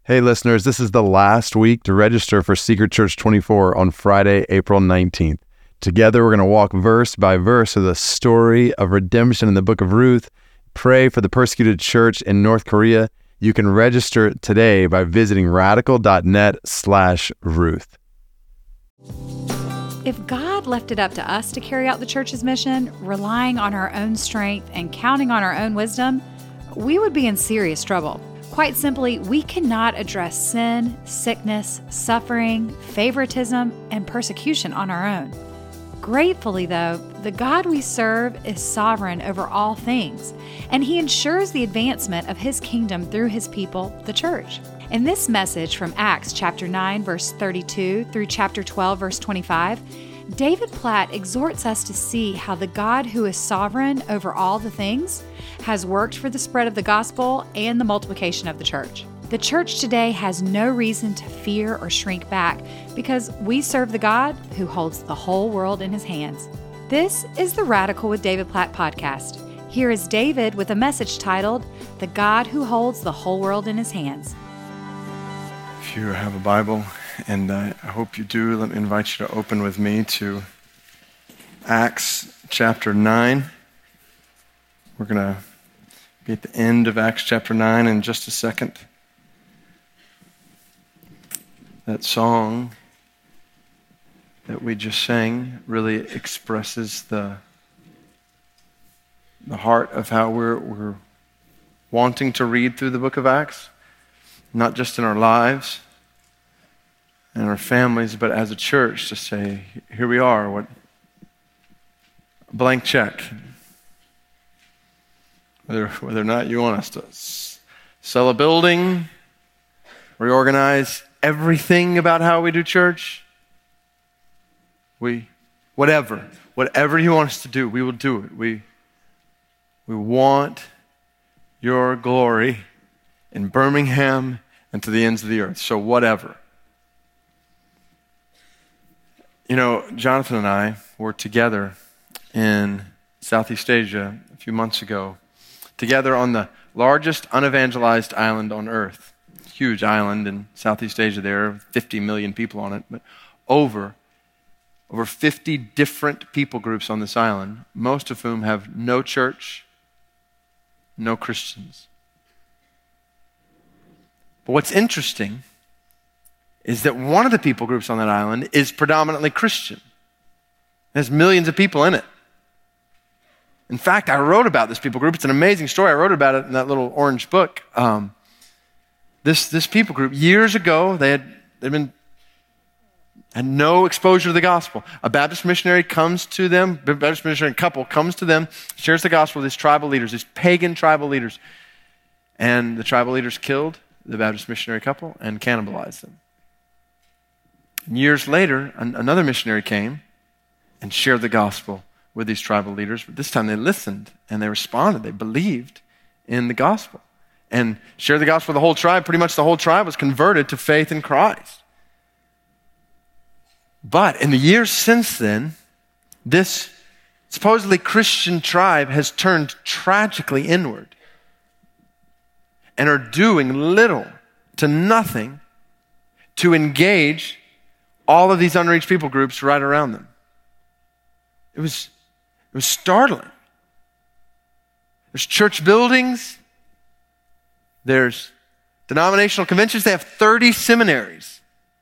Hey listeners, this is the last week to register for Secret Church 24 on Friday, April 19th. Together we're going to walk verse by verse through the story of redemption in the book of Ruth, pray for the persecuted church in North Korea. You can register today by visiting radical.net/Ruth. If God left it up to us to carry out the church's mission, relying on our own strength and counting on our own wisdom, we would be in serious trouble. Quite simply, we cannot address sin, sickness, suffering, favoritism, and persecution on our own. Gratefully, though, the God we serve is sovereign over all things, and He ensures the advancement of His kingdom through His people, the church. In this message from Acts chapter 9, verse 32 through chapter 12, verse 25, David Platt exhorts us to see how the God who is sovereign over all the things has worked for the spread of the gospel and the multiplication of the church. The church today has no reason to fear or shrink back because we serve the God who holds the whole world in His hands. This is the Radical with David Platt podcast. Here is David with a message titled, The God Who Holds the Whole World in His Hands. If you have a Bible, and I hope you do, let me invite you to open with me to Acts chapter 9. We're going to be at the end of Acts chapter 9 in just a second. That song that we just sang really expresses the heart of how we're wanting to read through the book of Acts, not just in our lives and our families, but as a church to say, here we are, what a blank check. Whether or not you want us to sell a building, reorganize everything about how we do church, whatever you want us to do, we will do it. We want your glory in Birmingham and to the ends of the earth. So whatever. You know, Jonathan and I were together in Southeast Asia a few months ago, together on the largest unevangelized island on earth. Huge island in Southeast Asia. There are 50 million people on it, but over 50 different people groups on this island, most of whom have no church, no Christians. But what's interesting is that one of the people groups on that island is predominantly Christian. There's millions of people in it. In fact, I wrote about this people group. It's an amazing story. I wrote about it in that little orange book. This people group, years ago, they had no exposure to the gospel. A Baptist missionary comes to them, a Baptist missionary couple comes to them, shares the gospel with these tribal leaders, these pagan tribal leaders. And the tribal leaders killed the Baptist missionary couple and cannibalized them. Years later, another missionary came and shared the gospel with these tribal leaders, but this time they listened and they responded. They believed in the gospel and shared the gospel with the whole tribe. Pretty much the whole tribe was converted to faith in Christ. But in the years since then, this supposedly Christian tribe has turned tragically inward and are doing little to nothing to engage all of these unreached people groups right around them. It was startling. There's church buildings. There's denominational conventions. They have 30 seminaries.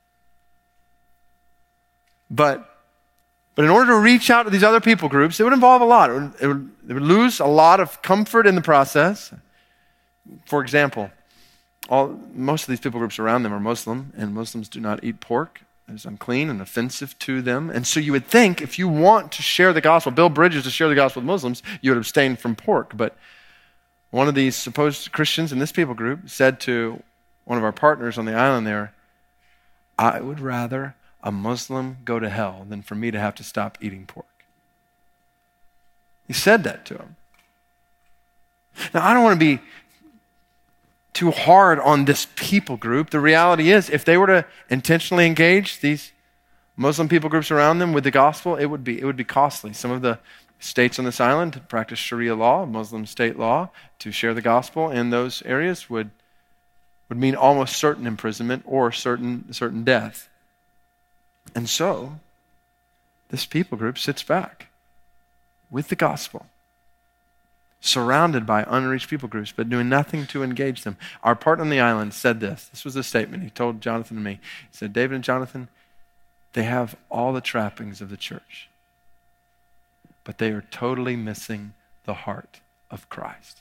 But in order to reach out to these other people groups, it would involve a lot. It would lose a lot of comfort in the process. For example, most of these people groups around them are Muslim, and Muslims do not eat pork. It's unclean and offensive to them. And so you would think if you want to share the gospel, build bridges to share the gospel with Muslims, you would abstain from pork. But one of these supposed Christians in this people group said to one of our partners on the island there, I would rather a Muslim go to hell than for me to have to stop eating pork. He said that to him. Now, I don't want to be too hard on this people group. The reality is, if they were to intentionally engage these Muslim people groups around them with the gospel, it would be costly. Some of the states on this island practice Sharia law, Muslim state law, to share the gospel in those areas would would mean almost certain imprisonment or certain death. And so, this people group sits back with the gospel, surrounded by unreached people groups, but doing nothing to engage them. Our partner on the island said this. This was a statement he told Jonathan and me. He said, David and Jonathan, they have all the trappings of the church, but they are totally missing the heart of Christ.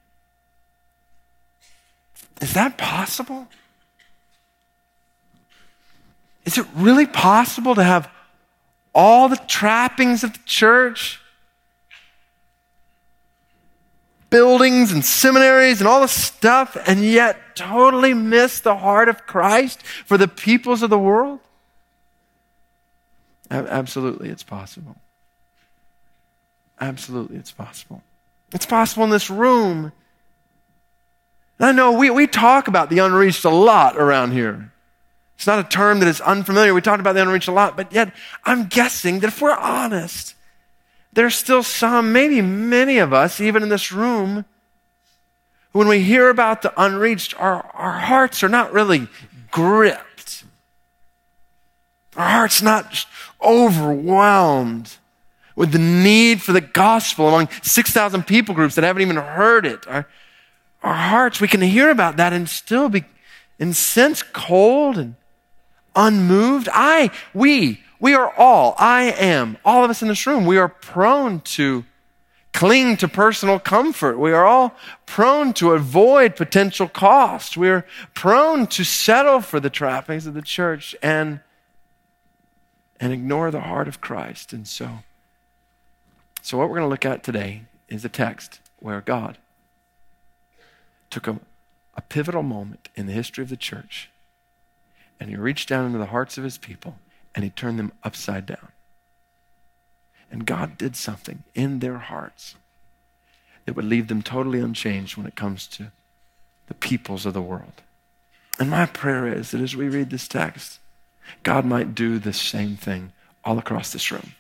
Is that possible? Is it really possible to have all the trappings of the church, buildings and seminaries and all this stuff, and yet totally miss the heart of Christ for the peoples of the world? Absolutely, it's possible. Absolutely, it's possible. It's possible in this room. And I know we talk about the unreached a lot around here. It's not a term that is unfamiliar. We talk about the unreached a lot, but yet I'm guessing that if we're honest, there's still some, maybe many of us, even in this room, who when we hear about the unreached, our hearts are not really gripped. Our heart's not just overwhelmed with the need for the gospel among 6,000 people groups that haven't even heard it. Our hearts, we can hear about that and still be, in a sense, cold and unmoved. We are all of us in this room, we are prone to cling to personal comfort. We are all prone to avoid potential cost. We are prone to settle for the trappings of the church and ignore the heart of Christ. And so what we're going to look at today is a text where God took a pivotal moment in the history of the church, and he reached down into the hearts of his people, and he turned them upside down. And God did something in their hearts that would leave them totally unchanged when it comes to the peoples of the world. And my prayer is that as we read this text, God might do the same thing all across this room.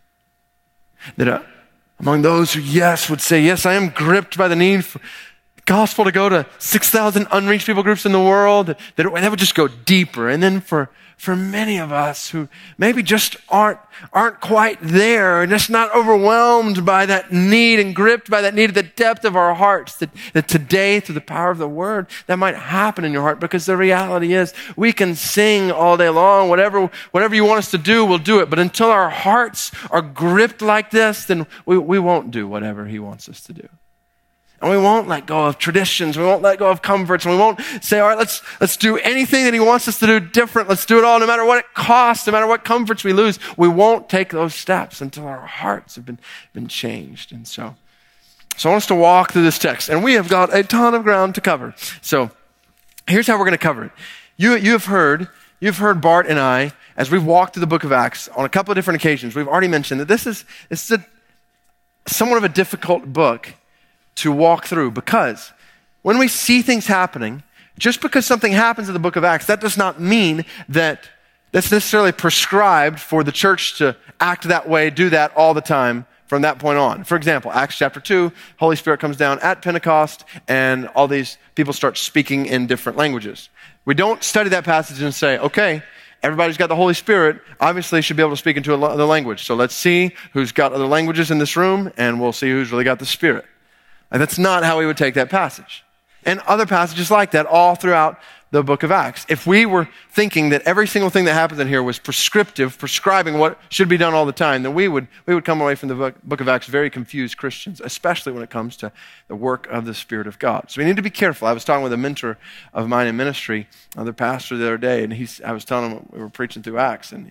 That among those who, would say, yes, I am gripped by the need for the gospel to go to 6,000 unreached people groups in the world, that would just go deeper. And then for many of us who maybe just aren't quite there, and just not overwhelmed by that need and gripped by that need at the depth of our hearts, that today, through the power of the word, that might happen in your heart, because the reality is we can sing all day long. Whatever you want us to do, we'll do it. But until our hearts are gripped like this, then we won't do whatever he wants us to do. And we won't let go of traditions. We won't let go of comforts. And we won't say, all right, let's do anything that he wants us to do different. Let's do it all, no matter what it costs, no matter what comforts we lose. We won't take those steps until our hearts have been changed. And so I want us to walk through this text. And we have got a ton of ground to cover. So here's how we're going to cover it. You've heard Bart and I, as we've walked through the book of Acts on a couple of different occasions, we've already mentioned that this is somewhat of a difficult book to walk through, because when we see things happening, just because something happens in the book of Acts, that does not mean that that's necessarily prescribed for the church to act that way, do that all the time from that point on. For example, Acts chapter 2, Holy Spirit comes down at Pentecost, and all these people start speaking in different languages. We don't study that passage and say, okay, everybody's got the Holy Spirit, obviously should be able to speak into another language. So let's see who's got other languages in this room, and we'll see who's really got the Spirit. And that's not how we would take that passage. And other passages like that all throughout the book of Acts. If we were thinking that every single thing that happens in here was prescribing what should be done all the time, then we would come away from the book of Acts very confused Christians, especially when it comes to the work of the Spirit of God. So we need to be careful. I was talking with a mentor of mine in ministry, another pastor the other day, and I was telling him we were preaching through Acts, and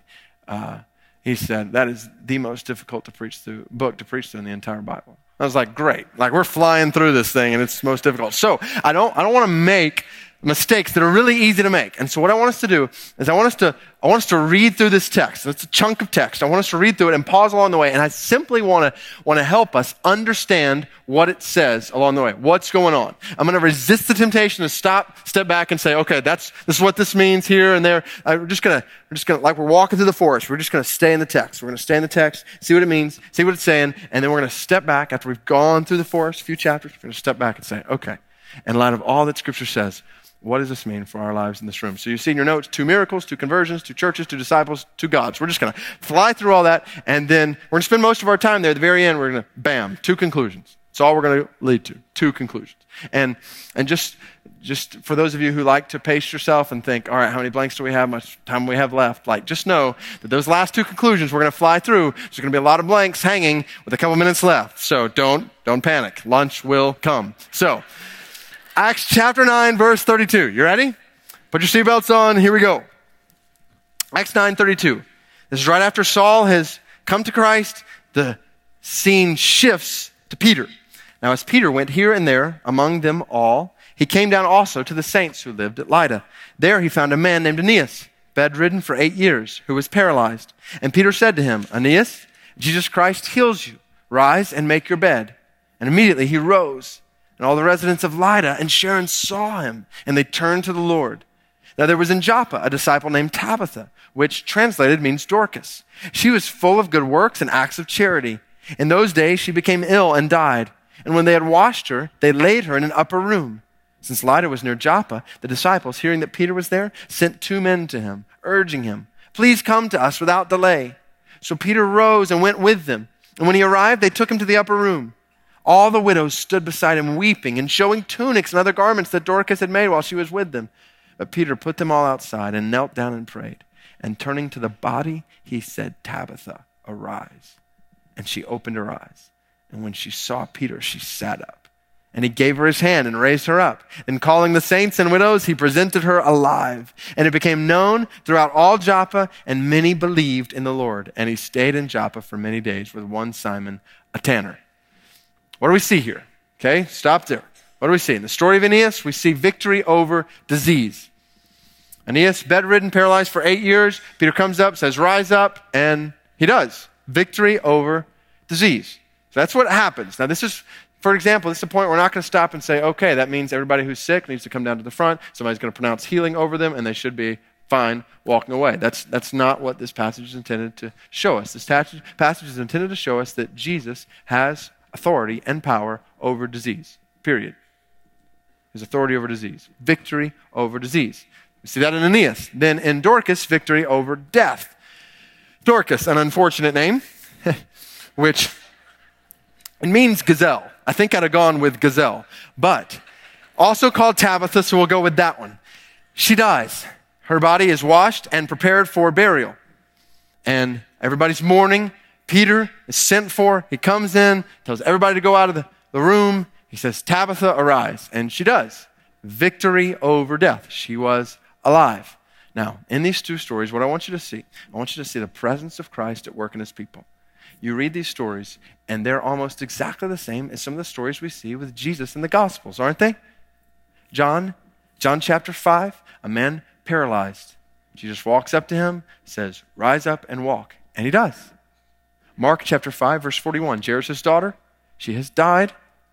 he said, that is the most difficult book to preach through in the entire Bible. I was like, great. Like, we're flying through this thing, and it's most difficult. So I don't want to make mistakes that are really easy to make. And so what I want us to do is I want us to read through this text. It's a chunk of text. I want us to read through it and pause along the way. And I simply want to help us understand what it says along the way. What's going on? I'm going to resist the temptation to step back and say, okay, this is what this means here and there. We're just going to, like we're walking through the forest, we're just going to stay in the text. We're going to stay in the text, see what it means, see what it's saying, and then we're going to step back after we've gone through the forest, a few chapters, we're going to step back and say, okay, in light of all that Scripture says, what does this mean for our lives in this room? So you see in your notes, 2 miracles, 2 conversions, 2 churches, 2 disciples, 2 gods. We're just going to fly through all that, and then we're going to spend most of our time there. At the very end, we're going to, bam, 2 conclusions. That's all we're going to lead to, 2 conclusions. And just for those of you who like to pace yourself and think, all right, how many blanks do we have? How much time do we have left? Like, just know that those last 2 conclusions we're going to fly through. There's going to be a lot of blanks hanging with a couple minutes left. So don't panic. Lunch will come. So, Acts chapter 9, verse 32. You ready? Put your seatbelts on. Here we go. Acts 9:32. This is right after Saul has come to Christ. The scene shifts to Peter. Now, as Peter went here and there among them all, he came down also to the saints who lived at Lydda. There he found a man named Aeneas, bedridden for 8 years, who was paralyzed. And Peter said to him, Aeneas, Jesus Christ heals you. Rise and make your bed. And immediately he rose. And all the residents of Lydda and Sharon saw him, and they turned to the Lord. Now there was in Joppa a disciple named Tabitha, which translated means Dorcas. She was full of good works and acts of charity. In those days she became ill and died. And when they had washed her, they laid her in an upper room. Since Lydda was near Joppa, the disciples, hearing that Peter was there, sent 2 men to him, urging him, please come to us without delay. So Peter rose and went with them. And when he arrived, they took him to the upper room. All the widows stood beside him weeping and showing tunics and other garments that Dorcas had made while she was with them. But Peter put them all outside and knelt down and prayed. And turning to the body, he said, Tabitha, arise. And she opened her eyes. And when she saw Peter, she sat up. And he gave her his hand and raised her up. And calling the saints and widows, he presented her alive. And it became known throughout all Joppa, and many believed in the Lord. And he stayed in Joppa for many days with one Simon, a tanner. What do we see here? Okay, stop there. What do we see? In the story of Aeneas, we see victory over disease. Aeneas, bedridden, paralyzed for 8 years. Peter comes up, says, rise up, and he does. Victory over disease. So that's what happens. Now this is, for example, this is the point we're not going to stop and say, okay, that means everybody who's sick needs to come down to the front. Somebody's going to pronounce healing over them, and they should be fine walking away. That's not what this passage is intended to show us. This passage is intended to show us that Jesus has authority and power over disease, period. His authority over disease. Victory over disease. We see that in Aeneas. Then in Dorcas, victory over death. Dorcas, an unfortunate name, which it means gazelle. I think I'd have gone with gazelle. But also called Tabitha, so we'll go with that one. She dies. Her body is washed and prepared for burial. And everybody's mourning. Peter is sent for. He comes in, tells everybody to go out of the room. He says, Tabitha, arise. And she does. Victory over death. She was alive. Now, in these 2 stories, what I want you to see the presence of Christ at work in his people. You read these stories, and they're almost exactly the same as some of the stories we see with Jesus in the Gospels, aren't they? John chapter 5, a man paralyzed. Jesus walks up to him, says, rise up and walk. And he does. Mark chapter 5, verse 41, Jairus' daughter, she has died.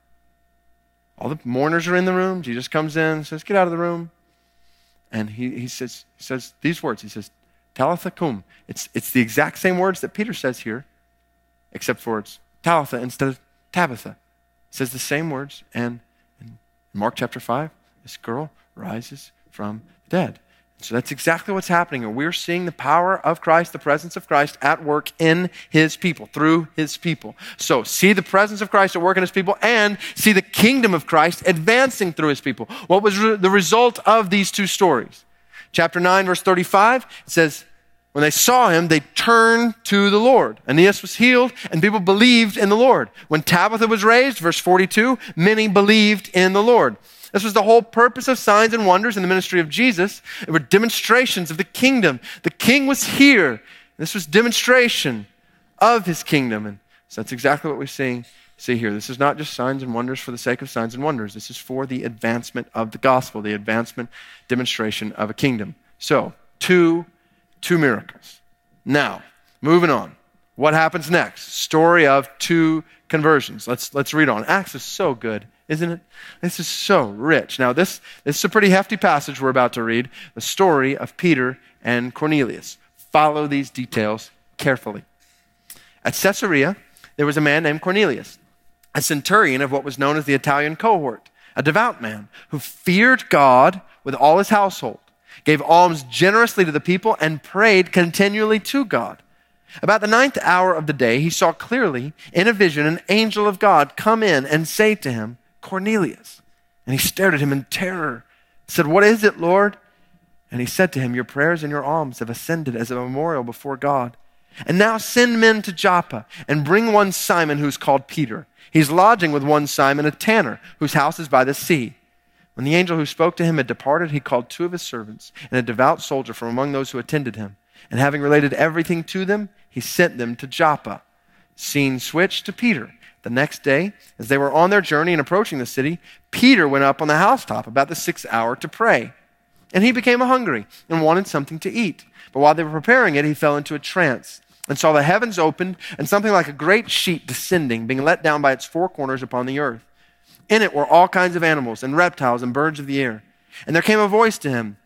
All the mourners are in the room. Jesus comes in, says, get out of the room. And he says these words. He says, Talitha cum. It's the exact same words that Peter says here, except for it's Talitha instead of Tabitha. It says the same words. And in Mark chapter 5, this girl rises from the dead. So that's exactly what's happening. And we're seeing the power of Christ, the presence of Christ at work in his people, through his people. So see the presence of Christ at work in his people and see the kingdom of Christ advancing through his people. What was the result of these 2 stories? Chapter 9, verse 35, it says, when they saw him, they turned to the Lord. Aeneas was healed, and people believed in the Lord. When Tabitha was raised, verse 42, many believed in the Lord. This was the whole purpose of signs and wonders in the ministry of Jesus. It were demonstrations of the kingdom. The king was here. This was demonstration of his kingdom. And so that's exactly what we see here. This is not just signs and wonders for the sake of signs and wonders. This is for the advancement of the gospel, the advancement, demonstration of a kingdom. So, two miracles. Now, moving on. What happens next? Story of 2 conversions. Let's read on. Acts is so good, isn't it? This is so rich. Now, this is a pretty hefty passage we're about to read. The story of Peter and Cornelius. Follow these details carefully. At Caesarea, there was a man named Cornelius, a centurion of what was known as the Italian cohort, a devout man who feared God with all his household, gave alms generously to the people, and prayed continually to God. About the 9th hour of the day, he saw clearly in a vision an angel of God come in and say to him, Cornelius. And he stared at him in terror, said, What is it, Lord? And he said to him, Your prayers and your alms have ascended as a memorial before God. And now send men to Joppa and bring one Simon who's called Peter. He's lodging with one Simon, a tanner, whose house is by the sea. When the angel who spoke to him had departed, he called 2 of his servants and a devout soldier from among those who attended him. And having related everything to them, he sent them to Joppa. Scene switched to Peter. The next day, as they were on their journey and approaching the city, Peter went up on the housetop about the 6th hour to pray. And he became hungry and wanted something to eat. But while they were preparing it, he fell into a trance and saw the heavens opened and something like a great sheet descending, being let down by its 4 corners upon the earth. In it were all kinds of animals and reptiles and birds of the air. And there came a voice to him,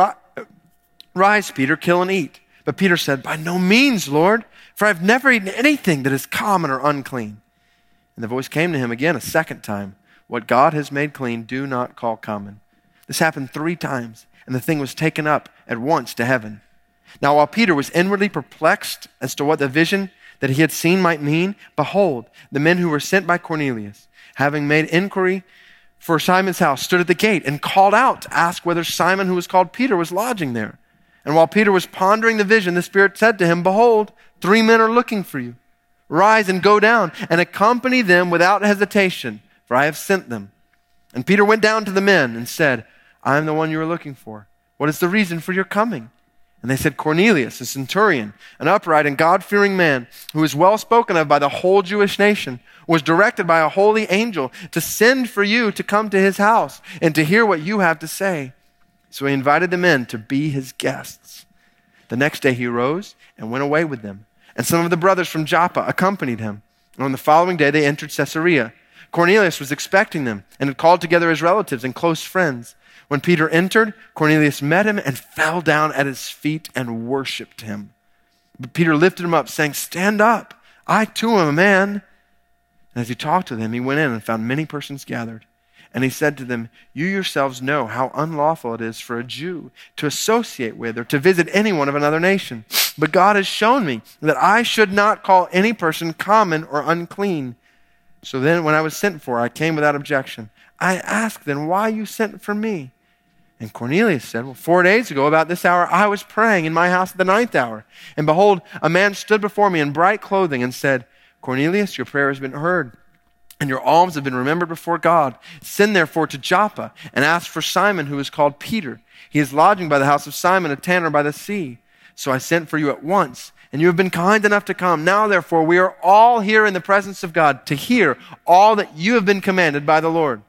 Rise, Peter, kill and eat. But Peter said, By no means, Lord, for I have never eaten anything that is common or unclean. And the voice came to him again a second time. What God has made clean, do not call common. This happened 3 times, and the thing was taken up at once to heaven. Now while Peter was inwardly perplexed as to what the vision that he had seen might mean, behold, the men who were sent by Cornelius, having made inquiry for Simon's house, stood at the gate and called out to ask whether Simon, who was called Peter, was lodging there. And while Peter was pondering the vision, the Spirit said to him, Behold, 3 men are looking for you. Rise and go down and accompany them without hesitation, for I have sent them. And Peter went down to the men and said, I am the one you are looking for. What is the reason for your coming? And they said, Cornelius, a centurion, an upright and God-fearing man, who is well spoken of by the whole Jewish nation, was directed by a holy angel to send for you to come to his house and to hear what you have to say. So he invited the men to be his guests. The next day he rose and went away with them. And some of the brothers from Joppa accompanied him. And on the following day they entered Caesarea. Cornelius was expecting them and had called together his relatives and close friends. When Peter entered, Cornelius met him and fell down at his feet and worshipped him. But Peter lifted him up, saying, Stand up, I too am a man. And as he talked to them, he went in and found many persons gathered. And he said to them, You yourselves know how unlawful it is for a Jew to associate with or to visit anyone of another nation. But God has shown me that I should not call any person common or unclean. So then when I was sent for, I came without objection. I asked then why you sent for me. And Cornelius said, Well, 4 days ago, about this hour, I was praying in my house at the 9th hour. And behold, a man stood before me in bright clothing and said, Cornelius, your prayer has been heard, and your alms have been remembered before God. Send therefore to Joppa and ask for Simon, who is called Peter. He is lodging by the house of Simon, a tanner by the sea. So I sent for you at once, and you have been kind enough to come. Now, therefore, we are all here in the presence of God to hear all that you have been commanded by the Lord.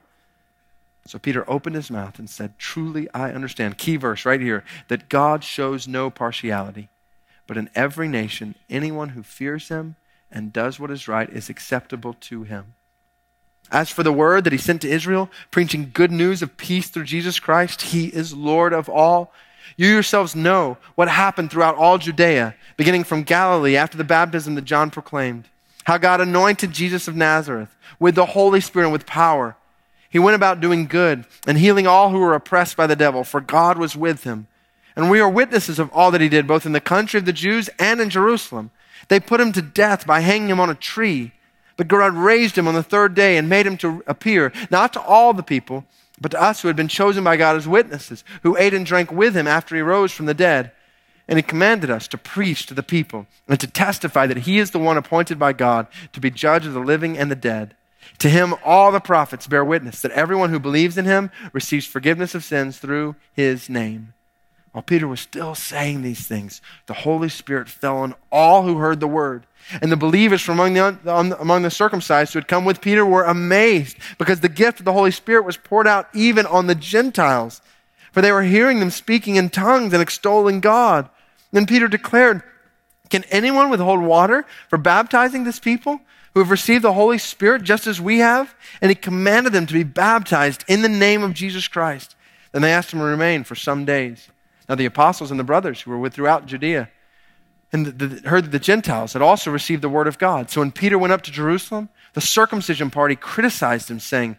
So Peter opened his mouth and said, Truly I understand, key verse right here, that God shows no partiality, but in every nation, anyone who fears him and does what is right is acceptable to him. As for the word that he sent to Israel, preaching good news of peace through Jesus Christ, he is Lord of all. You yourselves know what happened throughout all Judea, beginning from Galilee after the baptism that John proclaimed, how God anointed Jesus of Nazareth with the Holy Spirit and with power. He went about doing good and healing all who were oppressed by the devil, for God was with him. And we are witnesses of all that he did, both in the country of the Jews and in Jerusalem. They put him to death by hanging him on a tree. But God raised him on the 3rd day and made him to appear, not to all the people, but to us who had been chosen by God as witnesses, who ate and drank with him after he rose from the dead. And he commanded us to preach to the people and to testify that he is the one appointed by God to be judge of the living and the dead. To him all the prophets bear witness that everyone who believes in him receives forgiveness of sins through his name. While Peter was still saying these things, the Holy Spirit fell on all who heard the word. And the believers from among the circumcised who had come with Peter were amazed because the gift of the Holy Spirit was poured out even on the Gentiles. For they were hearing them speaking in tongues and extolling God. Then Peter declared, Can anyone withhold water for baptizing this people who have received the Holy Spirit just as we have? And he commanded them to be baptized in the name of Jesus Christ. Then they asked him to remain for some days. Now the apostles and the brothers who were with throughout Judea and heard that the Gentiles had also received the word of God. So when Peter went up to Jerusalem, the circumcision party criticized him, saying,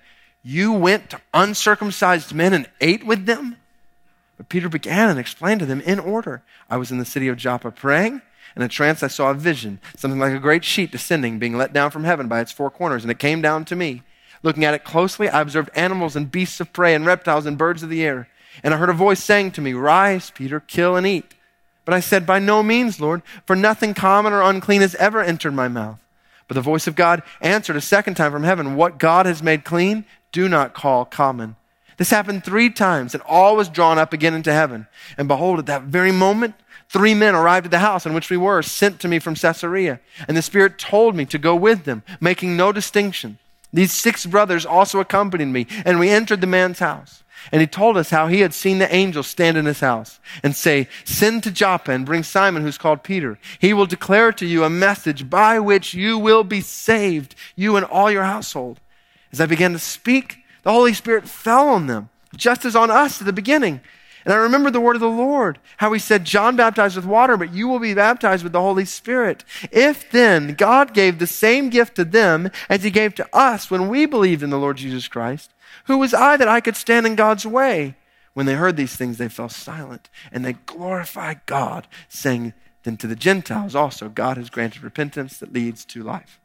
You went to uncircumcised men and ate with them? But Peter began and explained to them in order. I was in the city of Joppa praying. In a trance, I saw a vision, something like a great sheet descending, being let down from heaven by its four corners, and it came down to me. Looking at it closely, I observed animals and beasts of prey and reptiles and birds of the air. And I heard a voice saying to me, Rise, Peter, kill and eat. But I said, By no means, Lord, for nothing common or unclean has ever entered my mouth. But the voice of God answered a second time from heaven, What God has made clean, do not call common. This happened 3 times, and all was drawn up again into heaven. And behold, at that very moment, 3 men arrived at the house in which we were, sent to me from Caesarea. And the Spirit told me to go with them, making no distinction. These 6 brothers also accompanied me, and we entered the man's house. And he told us how he had seen the angel stand in his house and say, Send to Joppa and bring Simon, who's called Peter. He will declare to you a message by which you will be saved, you and all your household. As I began to speak, the Holy Spirit fell on them, just as on us at the beginning. And I remembered the word of the Lord, how he said, John baptized with water, but you will be baptized with the Holy Spirit. If then God gave the same gift to them as he gave to us when we believed in the Lord Jesus Christ, who was I that I could stand in God's way? When they heard these things, they fell silent, and they glorified God, saying, Then to the Gentiles also God has granted repentance that leads to life.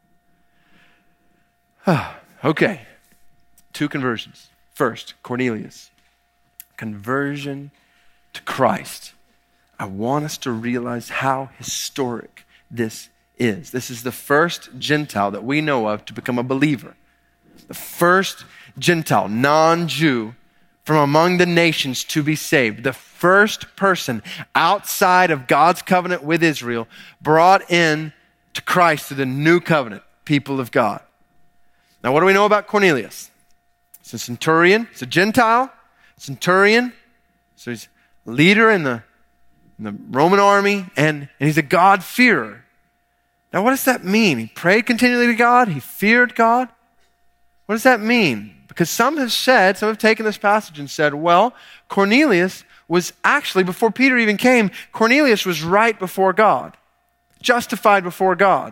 Okay, 2 conversions. First, Cornelius. Conversion to Christ. I want us to realize how historic this is. This is the first Gentile that we know of to become a believer. The first Gentile, non-Jew, from among the nations to be saved. The first person outside of God's covenant with Israel brought in to Christ through the new covenant, people of God. Now, what do we know about Cornelius? He's a centurion. He's a Gentile. Centurion, so he's a leader in the Roman army, and he's a God-fearer. Now, what does that mean? He prayed continually to God. He feared God. What does that mean? Because some have taken this passage and said, well, Cornelius was actually, before Peter even came, Cornelius was right before God, justified before God.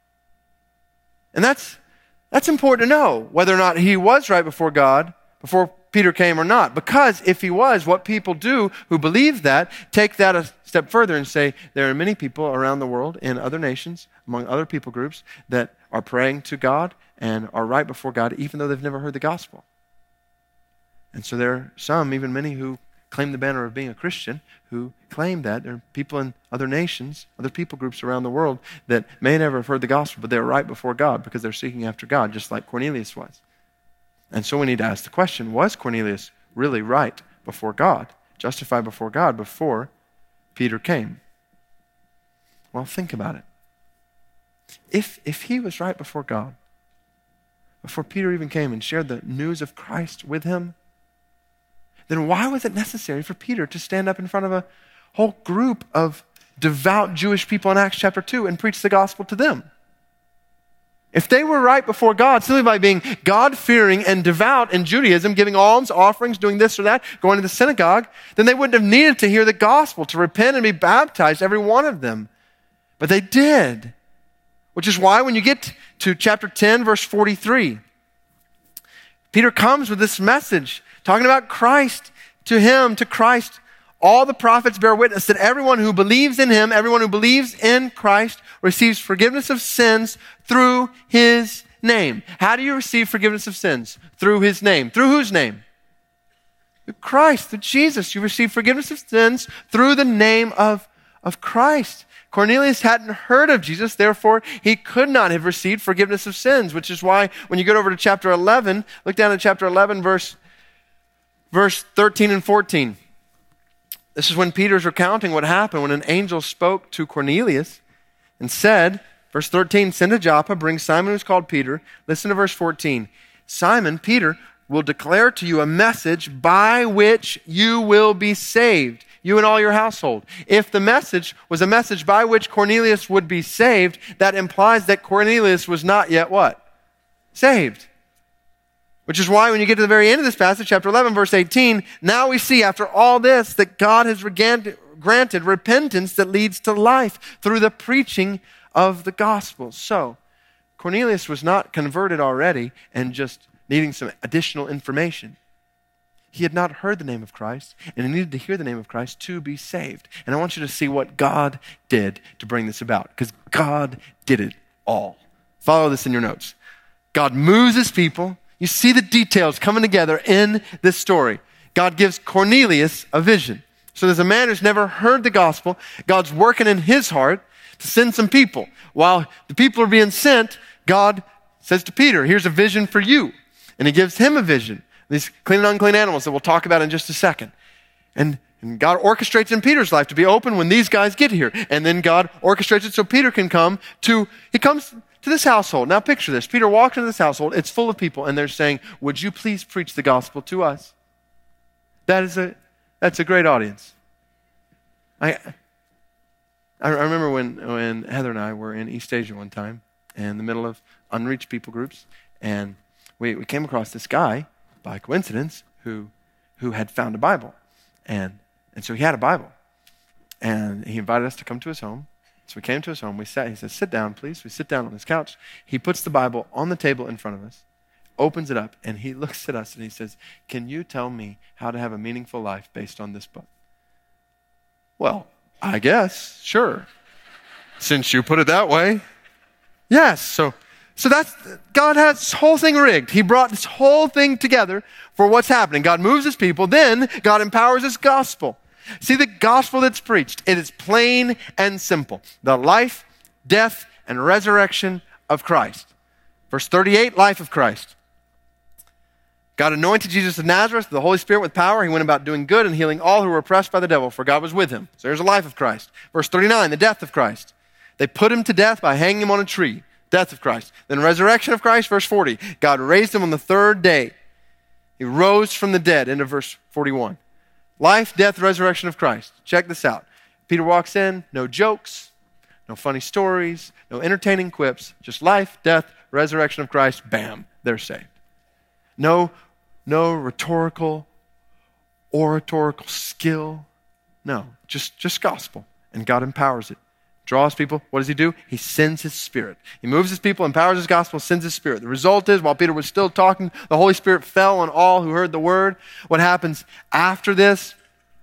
And that's important to know, whether or not he was right before God before Peter came or not. Because if he was, what people do who believe that, take that a step further and say, there are many people around the world in other nations, among other people groups, that are praying to God and are right before God, even though they've never heard the gospel. And so there are some, even many, who claim the banner of being a Christian, who claim that. There are people in other nations, other people groups around the world that may never have heard the gospel, but they're right before God because they're seeking after God, just like Cornelius was. And so we need to ask the question, was Cornelius really right before God, justified before God before Peter came? Well, think about it. If he was right before God, before Peter even came and shared the news of Christ with him, then why was it necessary for Peter to stand up in front of a whole group of devout Jewish people in Acts chapter 2 and preach the gospel to them? If they were right before God simply by being God-fearing and devout in Judaism, giving alms, offerings, doing this or that, going to the synagogue, then they wouldn't have needed to hear the gospel, to repent and be baptized, every one of them. But they did. Which is why when you get to chapter 10, verse 43, Peter comes with this message talking about Christ. To him, to Christ, all the prophets bear witness that everyone who believes in him, everyone who believes in Christ, receives forgiveness of sins through his name. How do you receive forgiveness of sins? Through his name. Through whose name? Through Christ, through Jesus. You receive forgiveness of sins through the name of Christ. Cornelius hadn't heard of Jesus, therefore he could not have received forgiveness of sins, which is why when you get over to chapter 11, look down at chapter 11, verse 13 and 14. This is when Peter's recounting what happened when an angel spoke to Cornelius and said, verse 13, Send to Joppa, bring Simon who's called Peter. Listen to verse 14. Simon, Peter, will declare to you a message by which you will be saved, you and all your household. If the message was a message by which Cornelius would be saved, that implies that Cornelius was not yet what? Saved. Which is why when you get to the very end of this passage, chapter 11, verse 18, now we see after all this that God has granted repentance that leads to life through the preaching of the gospel. So, Cornelius was not converted already and just needing some additional information. He had not heard the name of Christ, and he needed to hear the name of Christ to be saved. And I want you to see what God did to bring this about, because God did it all. Follow this in your notes. God moves his people. You see the details coming together in this story. God gives Cornelius a vision. So there's a man who's never heard the gospel. God's working in his heart to send some people. While the people are being sent, God says to Peter, here's a vision for you. And he gives him a vision. These clean and unclean animals that we'll talk about in just a second. And God orchestrates in Peter's life to be open when these guys get here. And then God orchestrates it so Peter can he comes to this household. Now picture this. Peter walks into this household. It's full of people. And they're saying, would you please preach the gospel to us? That's a great audience. I remember when Heather and I were in East Asia one time in the middle of unreached people groups. And we came across this guy, by coincidence, who had found a Bible. And so he had a Bible. And he invited us to come to his home. So we came to his home. We sat. He said, sit down, please. We sit down on his couch. He puts the Bible on the table in front of us, opens it up, and he looks at us and he says, can you tell me how to have a meaningful life based on this book? Well, I guess, sure. Since you put it that way. Yes, so that's, God has this whole thing rigged. He brought this whole thing together for what's happening. God moves his people, then God empowers his gospel. See the gospel that's preached. It is plain and simple. The life, death, and resurrection of Christ. Verse 38, life of Christ. God anointed Jesus of Nazareth with the Holy Spirit with power. He went about doing good and healing all who were oppressed by the devil, for God was with him. So there's the life of Christ. Verse 39, the death of Christ. They put him to death by hanging him on a tree. Death of Christ. Then resurrection of Christ, verse 40. God raised him on the third day. He rose from the dead, into verse 41. Life, death, resurrection of Christ. Check this out. Peter walks in, no jokes, no funny stories, no entertaining quips, just life, death, resurrection of Christ, bam, they're saved. No rhetorical, oratorical skill. No, just gospel. And God empowers it. Draws people. What does he do? He sends his Spirit. He moves his people, empowers his gospel, sends his Spirit. The result is, while Peter was still talking, the Holy Spirit fell on all who heard the word. What happens after this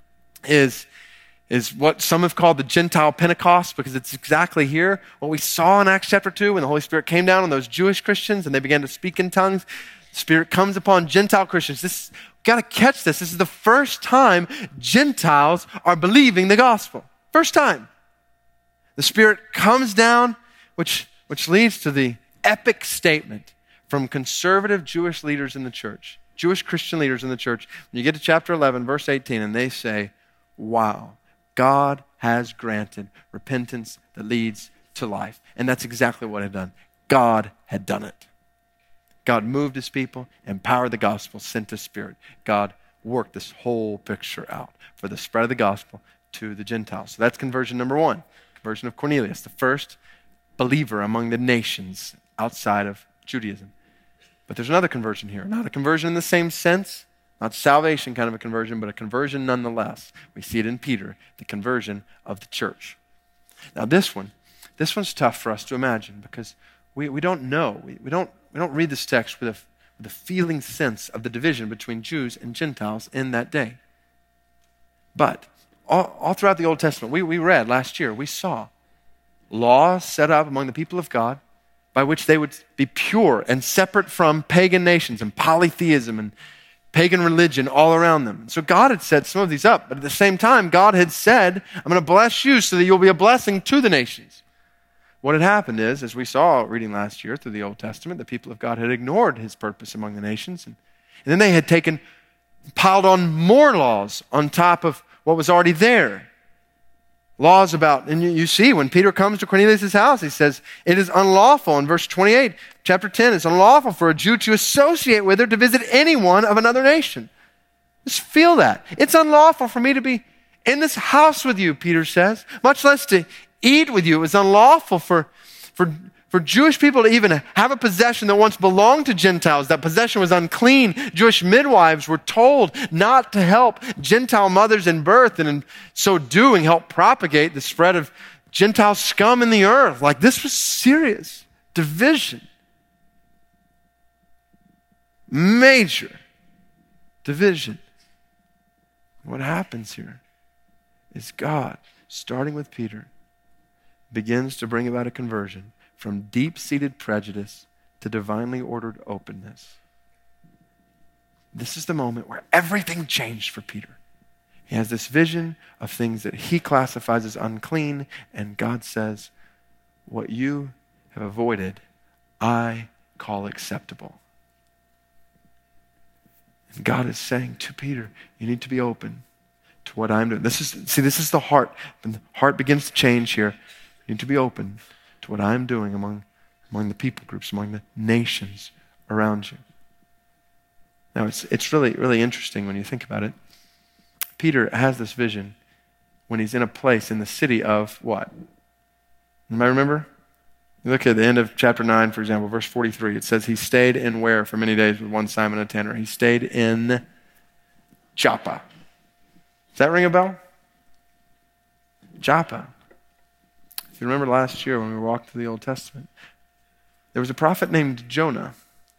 is what some have called the Gentile Pentecost, because it's exactly here. What we saw in Acts chapter 2, when the Holy Spirit came down on those Jewish Christians and they began to speak in tongues, the Spirit comes upon Gentile Christians. Got to catch this. This is the first time Gentiles are believing the gospel. First time. The Spirit comes down, which leads to the epic statement from conservative Jewish leaders in the church, Jewish Christian leaders in the church. When you get to chapter 11, verse 18, and they say, wow, God has granted repentance that leads to life. And that's exactly what had done. God had done it. God moved his people, empowered the gospel, sent his Spirit. God worked this whole picture out for the spread of the gospel to the Gentiles. So that's conversion number one. Conversion of Cornelius, the first believer among the nations outside of Judaism. But there's another conversion here. Not a conversion in the same sense, not salvation kind of a conversion, but a conversion nonetheless. We see it in Peter, the conversion of the church. Now this one's tough for us to imagine because we don't know. We don't read this text with a feeling sense of the division between Jews and Gentiles in that day. But all throughout the Old Testament, we read last year, we saw laws set up among the people of God by which they would be pure and separate from pagan nations and polytheism and pagan religion all around them. So God had set some of these up, but at the same time, God had said, I'm going to bless you so that you'll be a blessing to the nations. What had happened is, as we saw reading last year through the Old Testament, the people of God had ignored his purpose among the nations. And then they had piled on more laws on top of what was already there. Laws about, and you see when Peter comes to Cornelius' house, he says, it is unlawful, in verse 28, chapter 10, it's unlawful for a Jew to associate with or to visit anyone of another nation. Just feel that. It's unlawful for me to be in this house with you, Peter says, much less to eat with you. It was unlawful for Jewish people to even have a possession that once belonged to Gentiles. That possession was unclean. Jewish midwives were told not to help Gentile mothers in birth, and in so doing help propagate the spread of Gentile scum in the earth. Like, this was serious division. Major division. What happens here is God, starting with Peter, begins to bring about a conversion from deep-seated prejudice to divinely ordered openness. This is the moment where everything changed for Peter. He has this vision of things that he classifies as unclean, and God says, what you have avoided, I call acceptable. And God is saying to Peter, you need to be open to what I'm doing. This is the heart. When the heart begins to change here, you need to be open to what I'm doing among the people groups, among the nations around you. Now, it's really, really interesting when you think about it. Peter has this vision when he's in a place in the city of what? Anybody remember? You look at the end of chapter 9, for example, verse 43. It says he stayed in where for many days with one Simon a tanner? He stayed in Joppa. Does that ring a bell? Joppa. If you remember last year when we walked through the Old Testament, there was a prophet named Jonah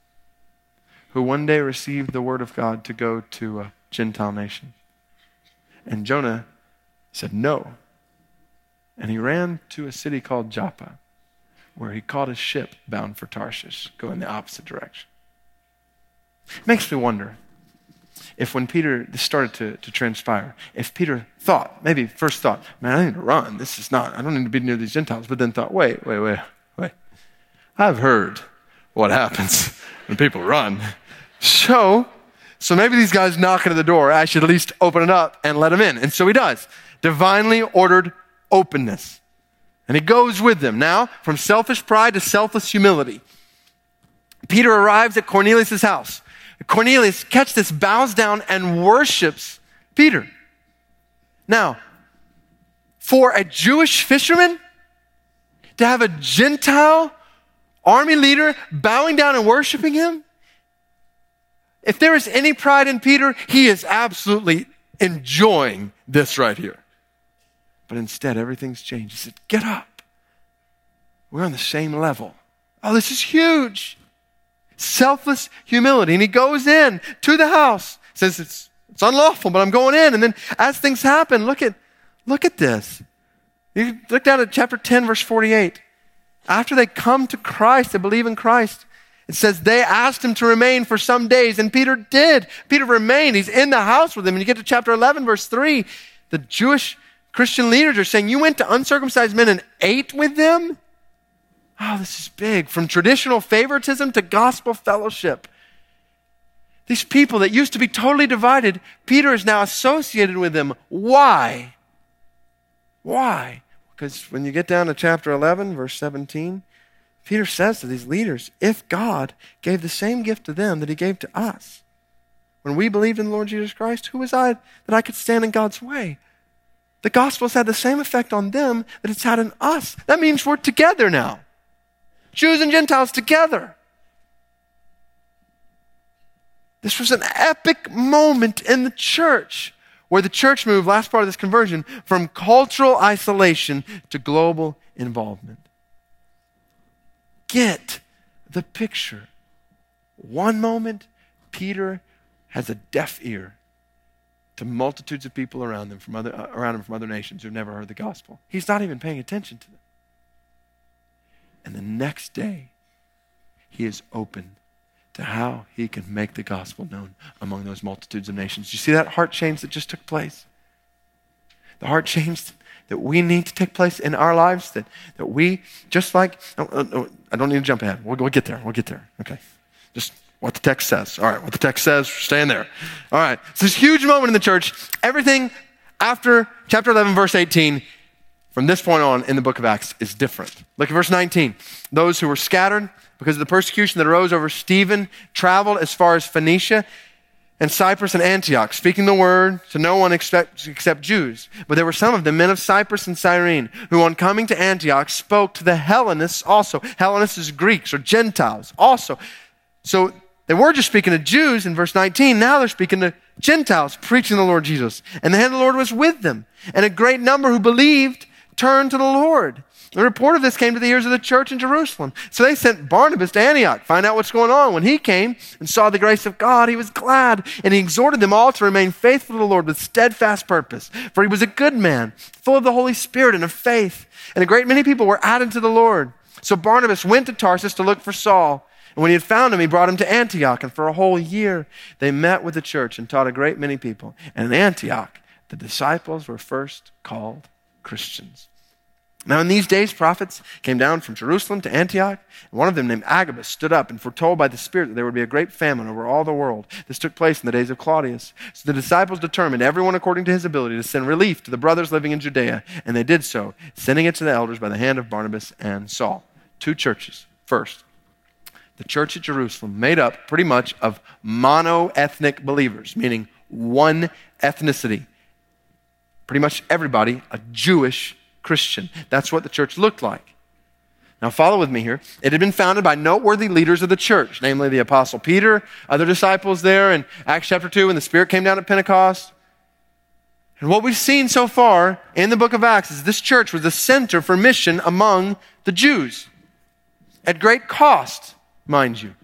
who one day received the word of God to go to a Gentile nation. And Jonah said no. And he ran to a city called Joppa, where he caught a ship bound for Tarshish, going the opposite direction. It makes me wonder if when this started to transpire, if Peter thought, maybe first thought, man, I need to run. I don't need to be near these Gentiles. But then thought, wait. I've heard what happens when people run. So maybe these guys knocking at the door, I should at least open it up and let them in. And so he does. Divinely ordered openness. And he goes with them. Now, from selfish pride to selfless humility. Peter arrives at Cornelius' house. Cornelius, catch this, bows down and worships Peter. Now, for a Jewish fisherman to have a Gentile army leader bowing down and worshiping him, if there is any pride in Peter, he is absolutely enjoying this right here. But instead, everything's changed. He said, get up. We're on the same level. Oh, this is huge. Selfless humility. And he goes in to the house. Says it's unlawful, but I'm going in. And then as things happen, look at this. You look down at chapter 10, verse 48. After they come to Christ, they believe in Christ, it says they asked him to remain for some days, and Peter did. Peter remained. He's in the house with them. And you get to chapter 11, verse 3. The Jewish Christian leaders are saying, you went to uncircumcised men and ate with them? Oh, this is big. From traditional favoritism to gospel fellowship. These people that used to be totally divided, Peter is now associated with them. Why? Why? Because when you get down to chapter 11, verse 17, Peter says to these leaders, if God gave the same gift to them that he gave to us, when we believed in the Lord Jesus Christ, who was I that I could stand in God's way? The gospel has had the same effect on them that it's had in us. That means we're together now. Jews and Gentiles together. This was an epic moment in the church where the church moved, last part of this conversion, from cultural isolation to global involvement. Get the picture. One moment, Peter has a deaf ear to multitudes of people around him from other nations who've never heard the gospel. He's not even paying attention to them. And the next day, he is open to how he can make the gospel known among those multitudes of nations. Do you see that heart change that just took place? The heart change that we need to take place in our lives, that we, just like, I don't need to jump ahead. We'll get there. Okay. Just what the text says. All right, what the text says, stay in there. All right. So this huge moment in the church, everything after chapter 11, verse 18, from this point on in the book of Acts is different. Look at verse 19. Those who were scattered because of the persecution that arose over Stephen traveled as far as Phoenicia and Cyprus and Antioch, speaking the word to no one except Jews. But there were some of them, men of Cyprus and Cyrene, who on coming to Antioch spoke to the Hellenists also. Hellenists is Greeks or Gentiles also. So they were just speaking to Jews in verse 19. Now they're speaking to Gentiles, preaching the Lord Jesus. And the hand of the Lord was with them. And a great number who believed turned to the Lord. The report of this came to the ears of the church in Jerusalem. So they sent Barnabas to Antioch, find out what's going on. When he came and saw the grace of God, he was glad, and he exhorted them all to remain faithful to the Lord with steadfast purpose. For he was a good man, full of the Holy Spirit and of faith. And a great many people were added to the Lord. So Barnabas went to Tarsus to look for Saul. And when he had found him, he brought him to Antioch. And for a whole year, they met with the church and taught a great many people. And in Antioch, the disciples were first called Christians. Now in these days, prophets came down from Jerusalem to Antioch, and one of them named Agabus stood up and foretold by the Spirit that there would be a great famine over all the world. This took place in the days of Claudius. So the disciples determined, everyone according to his ability, to send relief to the brothers living in Judea, and they did so, sending it to the elders by the hand of Barnabas and Saul. Two churches. First, the church at Jerusalem, made up pretty much of mono-ethnic believers, meaning one ethnicity. Pretty much everybody a Jewish Christian. That's what the church looked like. Now follow with me here. It had been founded by noteworthy leaders of the church, namely the Apostle Peter, other disciples there in Acts chapter 2 when the Spirit came down at Pentecost. And what we've seen so far in the book of Acts is this church was the center for mission among the Jews. At great cost, mind you.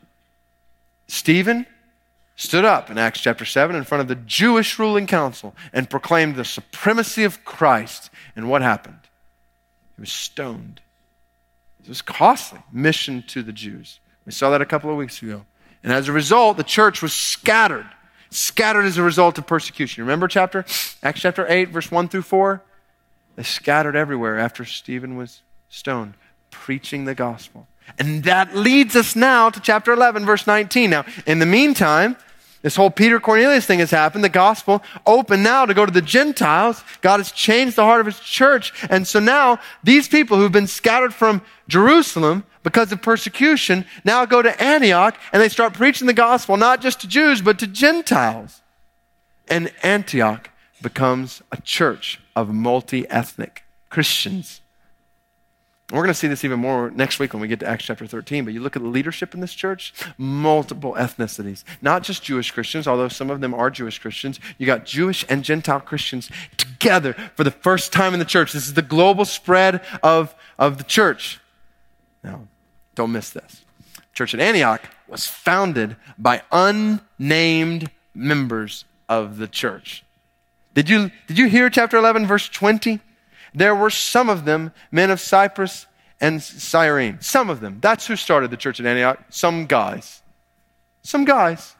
Stephen stood up in Acts chapter 7 in front of the Jewish ruling council and proclaimed the supremacy of Christ. And what happened? He was stoned. It was costly mission to the Jews. We saw that a couple of weeks ago. And as a result, the church was scattered as a result of persecution. Remember Acts chapter 8, verse 1 through 4? They scattered everywhere after Stephen was stoned, preaching the gospel. And that leads us now to chapter 11, verse 19. Now, in the meantime, this whole Peter Cornelius thing has happened. The gospel open now to go to the Gentiles. God has changed the heart of his church. And so now these people who've been scattered from Jerusalem because of persecution now go to Antioch and they start preaching the gospel, not just to Jews, but to Gentiles. And Antioch becomes a church of multi-ethnic Christians. We're going to see this even more next week when we get to Acts chapter 13, but you look at the leadership in this church, multiple ethnicities, not just Jewish Christians, although some of them are Jewish Christians. You got Jewish and Gentile Christians together for the first time in the church. This is the global spread of the church. Now, don't miss this. Church at Antioch was founded by unnamed members of the church. Did you hear chapter 11, verse 20? There were some of them, men of Cyprus and Cyrene. Some of them. That's who started the church at Antioch. Some guys. Some guys.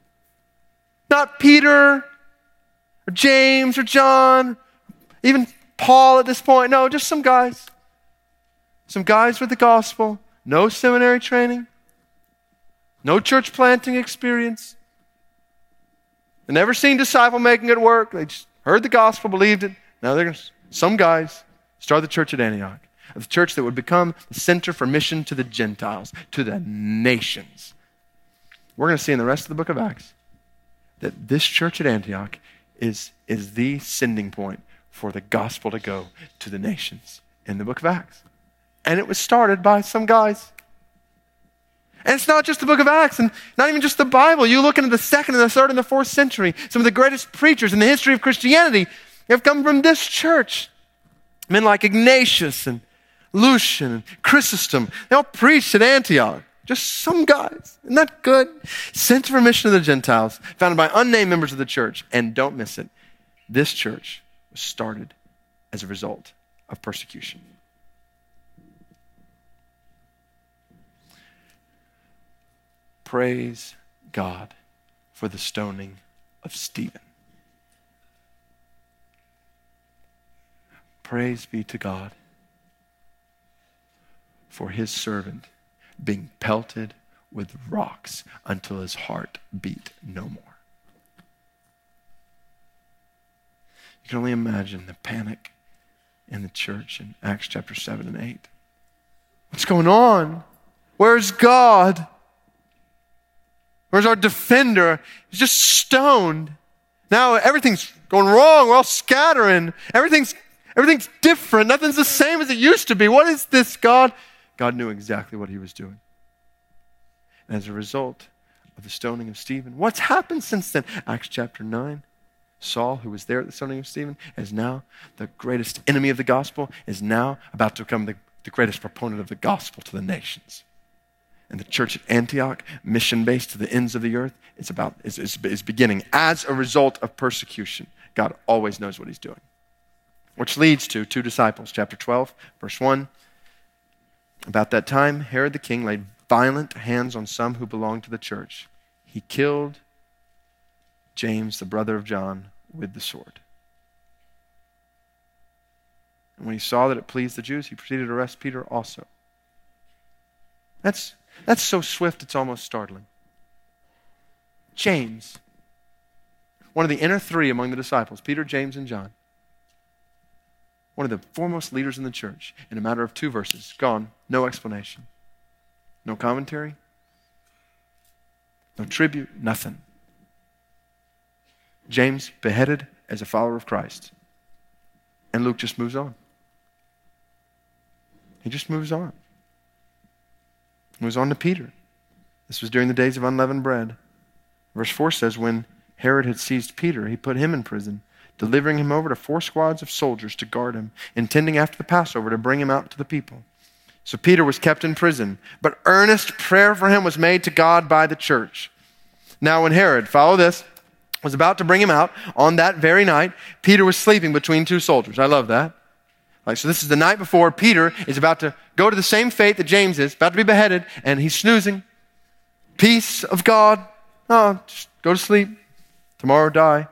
Not Peter or James or John, even Paul at this point. No, just some guys. Some guys with the gospel. No seminary training. No church planting experience. They never seen disciple making at work. They just heard the gospel, believed it. Now they're going to... Some guys started the church at Antioch, the church that would become the center for mission to the Gentiles, to the nations. We're going to see in the rest of the book of Acts that this church at Antioch is the sending point for the gospel to go to the nations in the book of Acts. And it was started by some guys. And it's not just the book of Acts and not even just the Bible. You look into the 2nd and the 3rd and the 4th century, some of the greatest preachers in the history of Christianity have come from this church. Men like Ignatius and Lucian and Chrysostom. They all preached at Antioch. Just some guys. Isn't that good? Center for mission to the Gentiles, founded by unnamed members of the church. And don't miss it, this church was started as a result of persecution. Praise God for the stoning of Stephen. Praise be to God for his servant being pelted with rocks until his heart beat no more. You can only imagine the panic in the church in Acts chapter 7 and 8. What's going on? Where's God? Where's our defender? He's just stoned. Now everything's going wrong. We're all scattering. Everything's different. Nothing's the same as it used to be. What is this, God? God knew exactly what he was doing. And as a result of the stoning of Stephen, what's happened since then? Acts chapter 9. Saul, who was there at the stoning of Stephen, is now the greatest enemy of the gospel, is now about to become the greatest proponent of the gospel to the nations. And the church at Antioch, mission-based to the ends of the earth, is beginning as a result of persecution. God always knows what he's doing. Which leads to 2 disciples, chapter 12, verse 1. About that time, Herod the king laid violent hands on some who belonged to the church. He killed James, the brother of John, with the sword. And when he saw that it pleased the Jews, he proceeded to arrest Peter also. That's so swift, it's almost startling. James, one of the inner three among the disciples, Peter, James, and John, one of the foremost leaders in the church, in a matter of 2 verses, gone, no explanation, no commentary, no tribute, nothing. James beheaded as a follower of Christ. And Luke just moves on. He just moves on. Moves on to Peter. This was during the days of unleavened bread. Verse 4 says, when Herod had seized Peter, he put him in prison, delivering him over to 4 squads of soldiers to guard him, intending after the Passover to bring him out to the people. So Peter was kept in prison, but earnest prayer for him was made to God by the church. Now when Herod, follow this, was about to bring him out on that very night, Peter was sleeping between 2 soldiers. I love that. So this is the night before Peter is about to go to the same fate that James is, about to be beheaded, and he's snoozing. Peace of God. Oh, just go to sleep. Tomorrow die.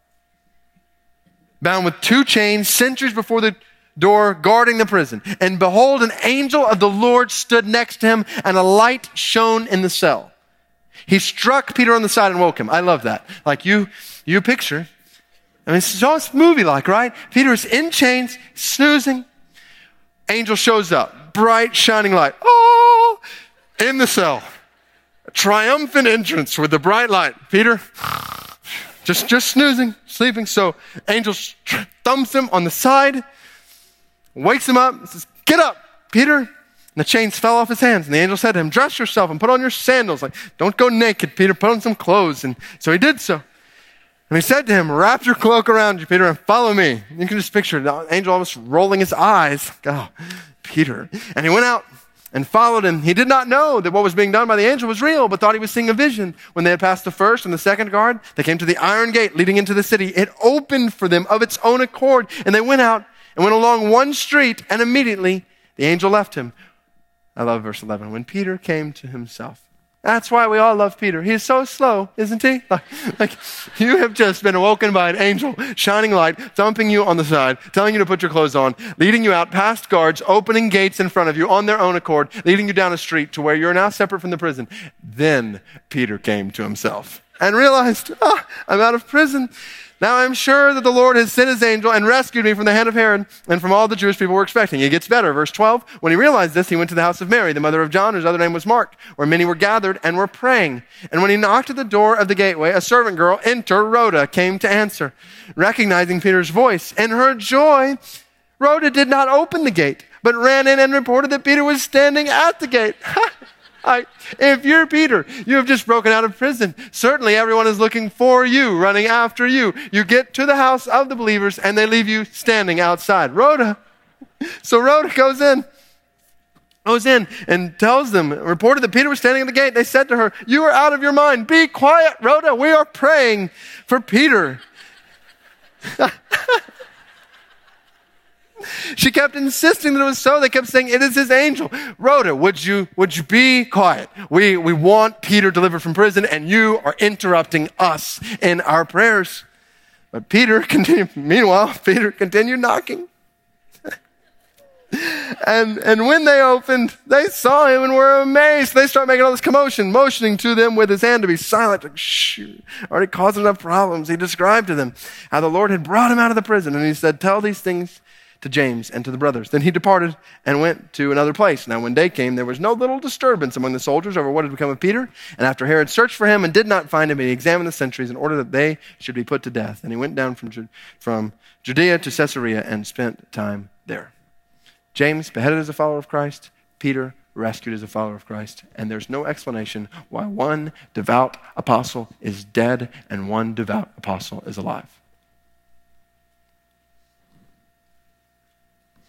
Bound with 2 chains, sentries before the door, guarding the prison. And behold, an angel of the Lord stood next to him, and a light shone in the cell. He struck Peter on the side and woke him. I love that. Like you picture. I mean, it's almost movie-like, right? Peter is in chains, snoozing. Angel shows up. Bright, shining light. Oh! In the cell. A triumphant entrance with the bright light. Peter, just snoozing, sleeping. So angel thumps him on the side, wakes him up, says, get up, Peter. And the chains fell off his hands. And the angel said to him, dress yourself and put on your sandals. Like, don't go naked, Peter. Put on some clothes. And so he did so. And he said to him, wrap your cloak around you, Peter, and follow me. You can just picture the angel almost rolling his eyes. Oh, Peter. And he went out and followed him. He did not know that what was being done by the angel was real, but thought he was seeing a vision. When they had passed the first and the second guard, they came to the iron gate leading into the city. It opened for them of its own accord, and they went out and went along one street, and immediately the angel left him. I love verse 11. When Peter came to himself. That's why we all love Peter. He is so slow, isn't he? Like you have just been awoken by an angel, shining light, thumping you on the side, telling you to put your clothes on, leading you out past guards, opening gates in front of you on their own accord, leading you down a street to where you're now separate from the prison. Then Peter came to himself and realized, I'm out of prison. Now I'm sure that the Lord has sent his angel and rescued me from the hand of Herod and from all the Jewish people were expecting. It gets better. Verse 12, when he realized this, he went to the house of Mary, the mother of John, whose other name was Mark, where many were gathered and were praying. And when he knocked at the door of the gateway, a servant girl, enter Rhoda, came to answer. Recognizing Peter's voice, in her joy, Rhoda did not open the gate, but ran in and reported that Peter was standing at the gate. If you're Peter, you have just broken out of prison. Certainly everyone is looking for you, running after you. You get to the house of the believers and they leave you standing outside. Rhoda. So Rhoda goes in and tells them, reported that Peter was standing at the gate. They said to her, you are out of your mind. Be quiet, Rhoda. We are praying for Peter. She kept insisting that it was so. They kept saying, it is his angel. Rhoda, would you be quiet? We want Peter delivered from prison, and you are interrupting us in our prayers. But meanwhile, Peter continued knocking. And when they opened, they saw him and were amazed. They start making all this commotion, motioning to them with his hand to be silent. Like, shh, already causing enough problems. He described to them how the Lord had brought him out of the prison. And he said, tell these things to James and to the brothers. Then he departed and went to another place. Now when day came, there was no little disturbance among the soldiers over what had become of Peter. And after Herod searched for him and did not find him, he examined the sentries in order that they should be put to death. And he went down from Judea to Caesarea and spent time there. James, beheaded as a follower of Christ. Peter, rescued as a follower of Christ. And there's no explanation why one devout apostle is dead and one devout apostle is alive.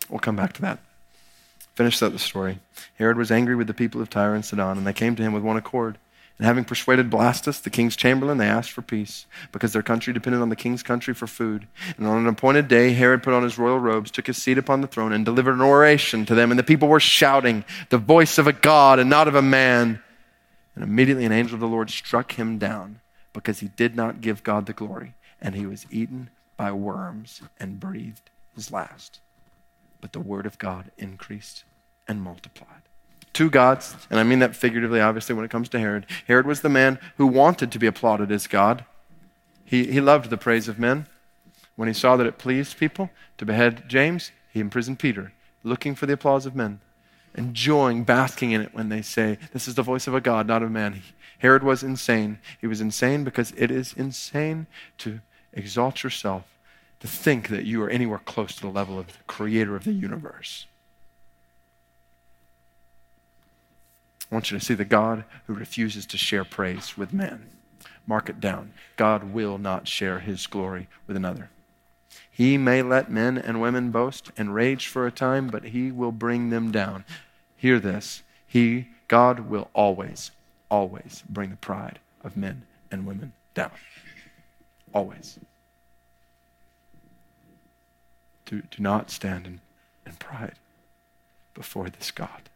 We'll come back to that. Finish up the story. Herod was angry with the people of Tyre and Sidon, and they came to him with one accord. And having persuaded Blastus, the king's chamberlain, they asked for peace, because their country depended on the king's country for food. And on an appointed day, Herod put on his royal robes, took his seat upon the throne, and delivered an oration to them. And the people were shouting, "The voice of a God and not of a man." And immediately an angel of the Lord struck him down, because he did not give God the glory, and he was eaten by worms and breathed his last. But the word of God increased and multiplied. Two gods, and I mean that figuratively, obviously, when it comes to Herod. Herod was the man who wanted to be applauded as God. He loved the praise of men. When he saw that it pleased people to behead James, he imprisoned Peter, looking for the applause of men, enjoying, basking in it when they say, "This is the voice of a God, not of man." Herod was insane. He was insane because it is insane to exalt yourself, to think that you are anywhere close to the level of the creator of the universe. I want you to see the God who refuses to share praise with men. Mark it down. God will not share his glory with another. He may let men and women boast and rage for a time, but he will bring them down. Hear this. God will always, always bring the pride of men and women down. Always. Do not stand in pride before this God.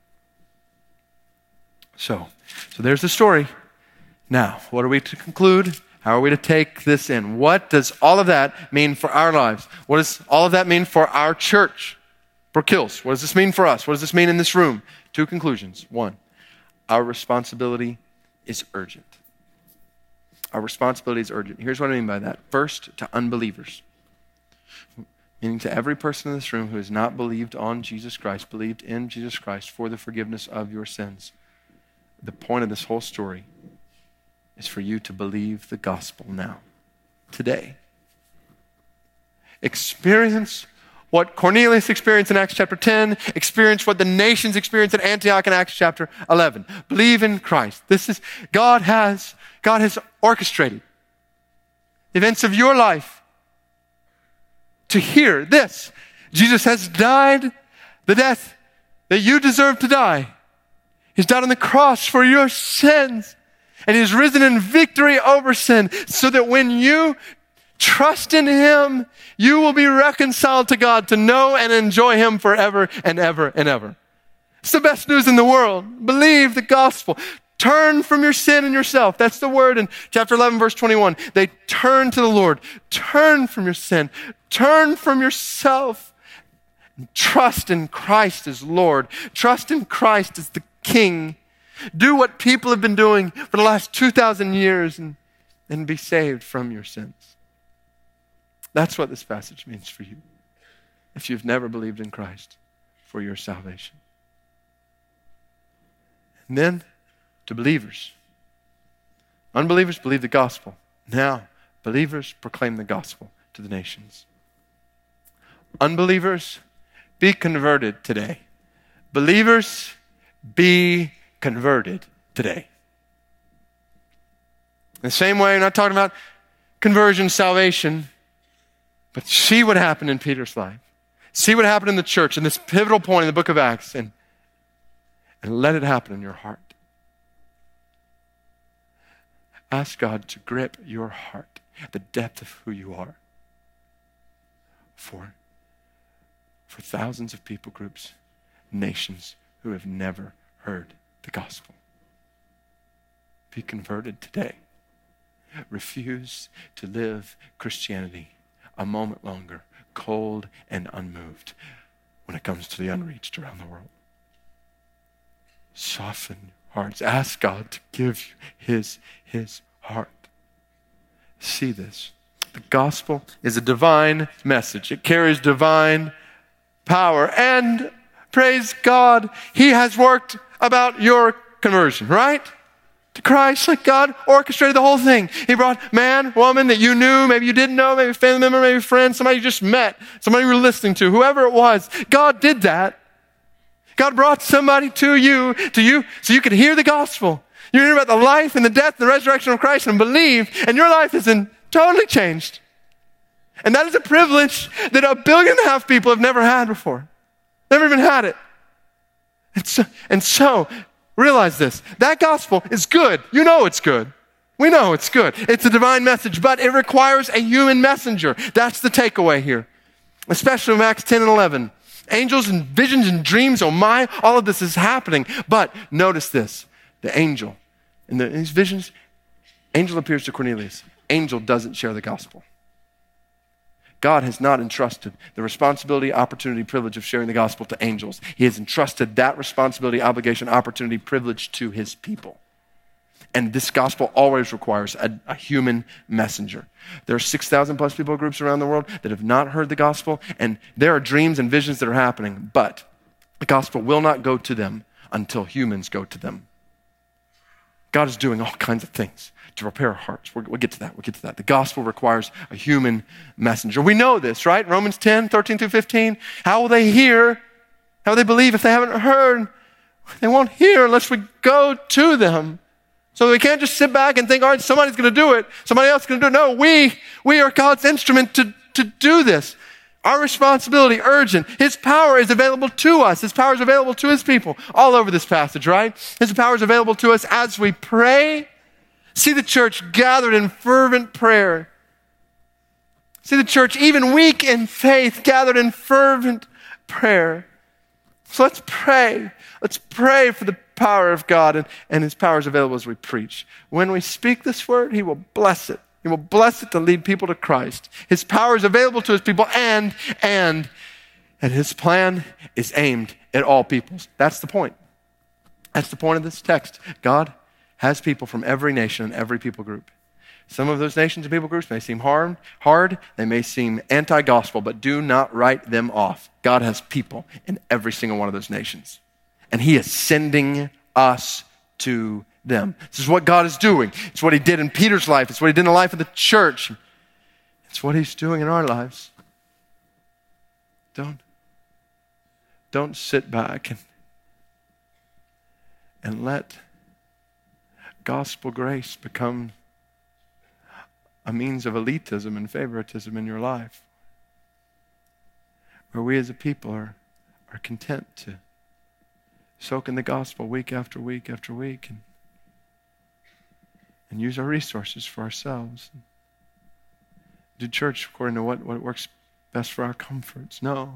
So there's the story. Now, what are we to conclude? How are we to take this in? What does all of that mean for our lives? What does all of that mean for our church? Brook Hills, what does this mean for us? What does this mean in this room? Two conclusions. One, our responsibility is urgent. Our responsibility is urgent. Here's what I mean by that. First, to unbelievers. Meaning to every person in this room who has not believed on Jesus Christ, believed in Jesus Christ for the forgiveness of your sins. The point of this whole story is for you to believe the gospel now, today. Experience what Cornelius experienced in Acts chapter 10, experience what the nations experienced at Antioch in Acts chapter 11. Believe in Christ. God has orchestrated the events of your life to hear this. Jesus has died the death that you deserve to die. He's died on the cross for your sins. And he's risen in victory over sin, so that when you trust in him, you will be reconciled to God to know and enjoy him forever and ever and ever. It's the best news in the world. Believe the gospel. Turn from your sin and yourself. That's the word in chapter 11, verse 21. They turn to the Lord. Turn from your sin. Turn from yourself. Trust in Christ as Lord. Trust in Christ as the King. Do what people have been doing for the last 2,000 years and be saved from your sins. That's what this passage means for you, if you've never believed in Christ for your salvation. And then to believers. Unbelievers believe the gospel. Now, believers proclaim the gospel to the nations. Unbelievers, be converted today. Believers, be converted today. In the same way, I'm not talking about conversion, salvation, but see what happened in Peter's life. See what happened in the church in this pivotal point in the book of Acts, and let it happen in your heart. Ask God to grip your heart at the depth of who you are for thousands of people groups, nations who have never heard the gospel. Be converted today. Refuse to live Christianity a moment longer, cold and unmoved when it comes to the unreached around the world. Soften your hearts. Ask God to give you his heart. See this. The gospel is a divine message. It carries divine power. And praise God, he has worked about your conversion, right? To Christ, like God orchestrated the whole thing. He brought man, woman that you knew, maybe you didn't know, maybe a family member, maybe a friend, somebody you just met, somebody you were listening to, whoever it was. God did that. God brought somebody to you so you could hear the gospel. You hear about the life and the death and the resurrection of Christ and believe, and your life is totally changed. And that is a privilege that 1.5 billion people have never had before. Never even had it. And so, realize this. That gospel is good. You know it's good. We know it's good. It's a divine message, but it requires a human messenger. That's the takeaway here. Especially in Acts 10 and 11. Angels and visions and dreams, oh my, all of this is happening. But notice this. The angel, in these visions, angel appears to Cornelius. Angel doesn't share the gospel. God has not entrusted the responsibility, opportunity, privilege of sharing the gospel to angels. He has entrusted that responsibility, obligation, opportunity, privilege to his people. And this gospel always requires a human messenger. There are 6,000 plus people groups around the world that have not heard the gospel, and there are dreams and visions that are happening, but the gospel will not go to them until humans go to them. God is doing all kinds of things to prepare our hearts. We'll get to that. The gospel requires a human messenger. We know this, right? Romans 10, 13 through 15. How will they hear? How will they believe if they haven't heard? They won't hear unless we go to them. So we can't just sit back and think, all right, somebody's going to do it. Somebody else is going to do it. No, we are God's instrument to do this. Our responsibility, urgent. His power is available to us. His power is available to his people all over this passage, right? His power is available to us as we pray. See the church gathered in fervent prayer. See the church, even weak in faith, gathered in fervent prayer. So let's pray. Let's pray for the power of God, and his power is available as we preach. When we speak this word, he will bless it. He will bless it to lead people to Christ. His power is available to his people, and his plan is aimed at all peoples. That's the point. That's the point of this text. God has people from every nation and every people group. Some of those nations and people groups may seem hard, they may seem anti-gospel, but do not write them off. God has people in every single one of those nations. And he is sending us to them. This is what God is doing. It's what he did in Peter's life. It's what he did in the life of the church. It's what he's doing in our lives. Don't sit back and let gospel grace become a means of elitism and favoritism in your life, where we as a people are content to soak in the gospel week after week after week and use our resources for ourselves. Do church according to what works best for our comforts. No,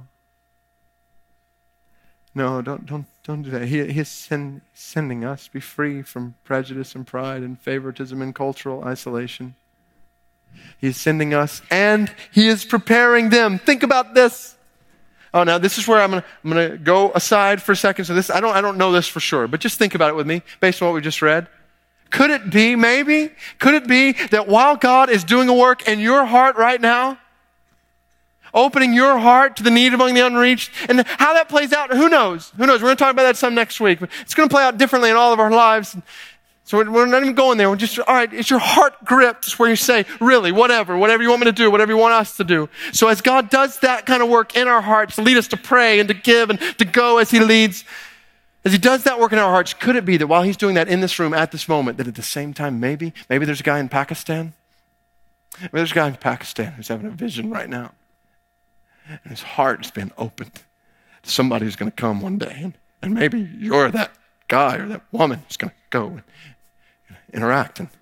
don't do that. He is sending us to be free from prejudice and pride and favoritism and cultural isolation. He is sending us, and he is preparing them. Think about this. Oh, now this is where I'm gonna go aside for a second. So this, I don't know this for sure, but just think about it with me, based on what we just read. Could it be that while God is doing a work in your heart right now, opening your heart to the need among the unreached, and how that plays out, who knows? We're going to talk about that some next week, but it's going to play out differently in all of our lives. So we're not even going there. We're just, all right, is your heart gripped? It's where you say, really, whatever you want me to do, whatever you want us to do. So as God does that kind of work in our hearts to lead us to pray and to give and to go as he leads, as he does that work in our hearts, could it be that while he's doing that in this room at this moment, that at the same time, maybe there's a guy in Pakistan? Maybe there's a guy in Pakistan who's having a vision right now. And his heart's been opened to somebody who's going to come one day. And maybe you're that guy or that woman who's going to go and interact. And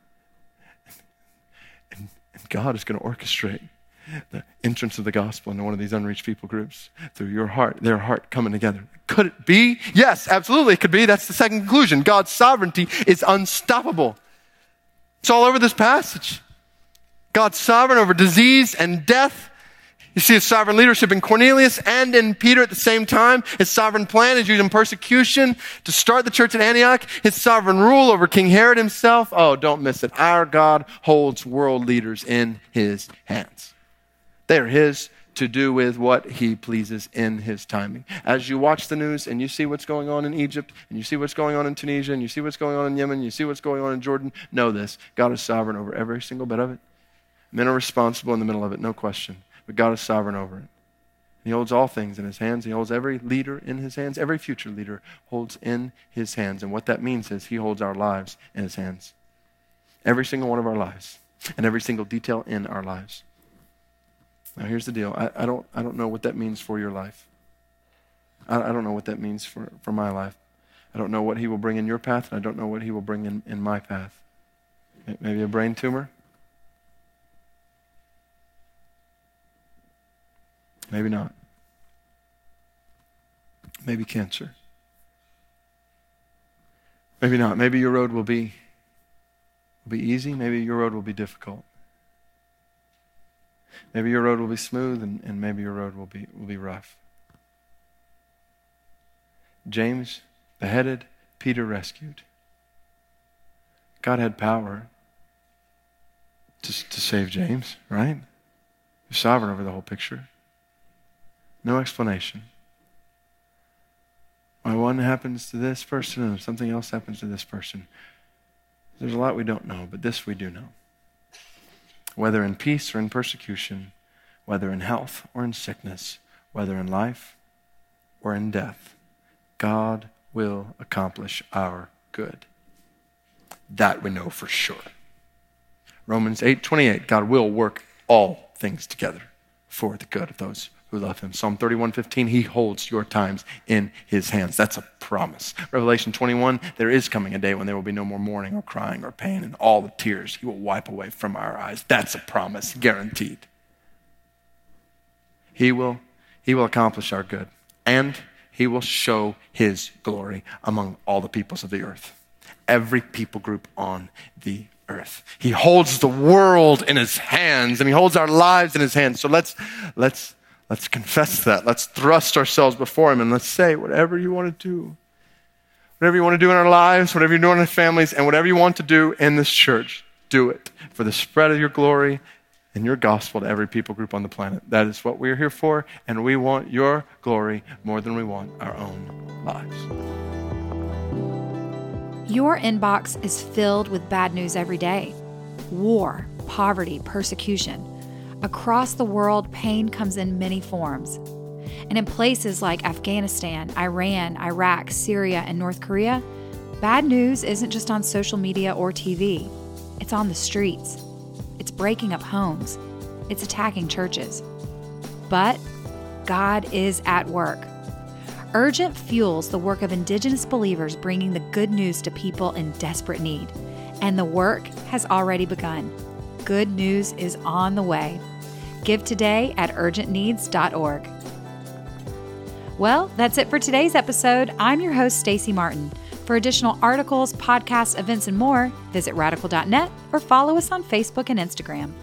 God is going to orchestrate the entrance of the gospel into one of these unreached people groups through your heart, their heart coming together. Could it be? Yes, absolutely it could be. That's the second conclusion. God's sovereignty is unstoppable. It's all over this passage. God's sovereign over disease and death. You see his sovereign leadership in Cornelius and in Peter at the same time. His sovereign plan is using persecution to start the church at Antioch. His sovereign rule over King Herod himself. Oh, don't miss it. Our God holds world leaders in his hands. They are his to do with what he pleases in his timing. As you watch the news and you see what's going on in Egypt, and you see what's going on in Tunisia, and you see what's going on in Yemen, you see what's going on in Jordan, know this. God is sovereign over every single bit of it. Men are responsible in the middle of it, no question. But God is sovereign over it. He holds all things in his hands. He holds every leader in his hands. Every future leader holds in his hands. And what that means is he holds our lives in his hands. Every single one of our lives. And every single detail in our lives. Now here's the deal. I don't know what that means for your life. I don't know what that means for my life. I don't know what he will bring in your path, and I don't know what he will bring in my path. Maybe a brain tumor. Maybe not. Maybe cancer. Maybe not. Maybe your road will be easy. Maybe your road will be difficult. Maybe your road will be smooth, and maybe your road will be rough. James beheaded, Peter rescued. God had power to save James, right? He's sovereign over the whole picture. No explanation. Why one happens to this person and something else happens to this person. There's a lot we don't know, but this we do know. Whether in peace or in persecution, whether in health or in sickness, whether in life or in death, God will accomplish our good. That we know for sure. Romans 8:28, God will work all things together for the good of those who love him. Psalm 31:15, he holds your times in his hands. That's a promise. Revelation 21, there is coming a day when there will be no more mourning or crying or pain, and all the tears he will wipe away from our eyes. That's a promise, guaranteed. He will accomplish our good, and he will show his glory among all the peoples of the earth. Every people group on the earth. He holds the world in his hands, and he holds our lives in his hands. So let's confess that. Let's thrust ourselves before him, and let's say, whatever you want to do. Whatever you want to do in our lives, whatever you're doing in our families, and whatever you want to do in this church, do it for the spread of your glory and your gospel to every people group on the planet. That is what we're here for, and we want your glory more than we want our own lives. Your inbox is filled with bad news every day. War, poverty, persecution. Across the world, pain comes in many forms. And in places like Afghanistan, Iran, Iraq, Syria, and North Korea, bad news isn't just on social media or TV. It's on the streets. It's breaking up homes. It's attacking churches. But God is at work. Urgent fuels the work of Indigenous believers bringing the good news to people in desperate need. And the work has already begun. Good news is on the way. Give today at urgentneeds.org. Well, that's it for today's episode. I'm your host, Stacey Martin. For additional articles, podcasts, events, and more, visit radical.net or follow us on Facebook and Instagram.